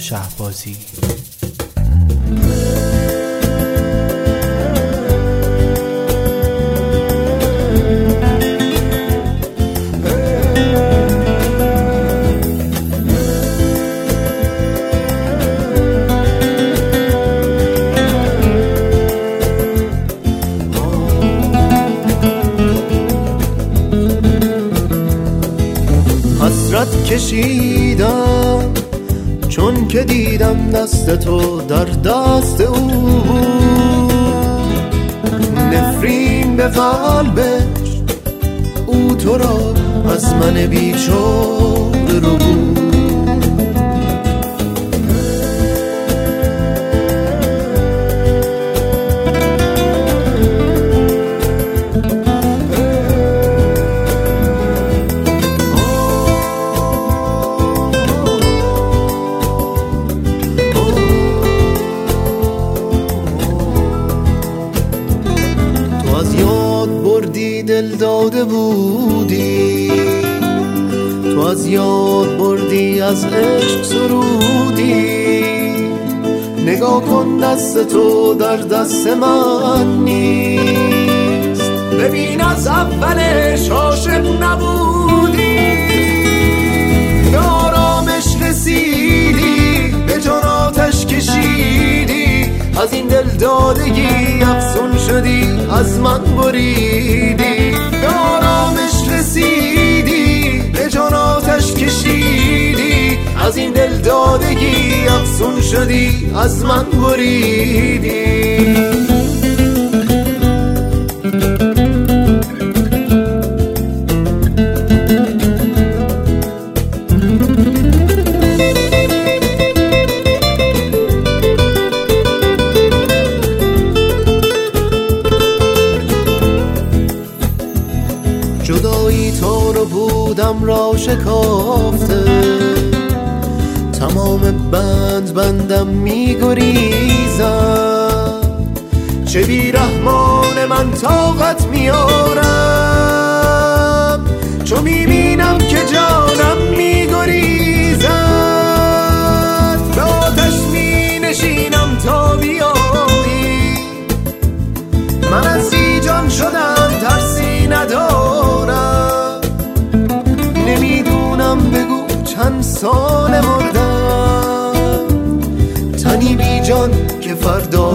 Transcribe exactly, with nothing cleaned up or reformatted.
شهبازی. حسرت کشیدم چون که دیدم دست تو در دست او، نفرین به قلبش او تو را از من بیچاره رو بود. دل داده بودی، تو از یاد بردی از عشق سرودی. نگاه کن دست تو در دست من نیست، ببین از اولش عاشق نبودی. به آرامش رسیدی، به جان آتش کشیدی، از این دل دادگی افسون شدی، از من بریدی. به آرامش رسیدی، به جان آتش کشیدی، از این دل دادگی افسون شدی، از من بریدی. جدایی تو رو بودم را شکافته، تمام بند بندم می گریزم. چه بی رحمان من طاقت میارم، چو می بینم که جانم می گریزد. به آتش می نشینم تا بیایی، من از ای جان شدم ترسی ندارم. نمیدونم بگو چند سال مردم، تنی بی جان که فردا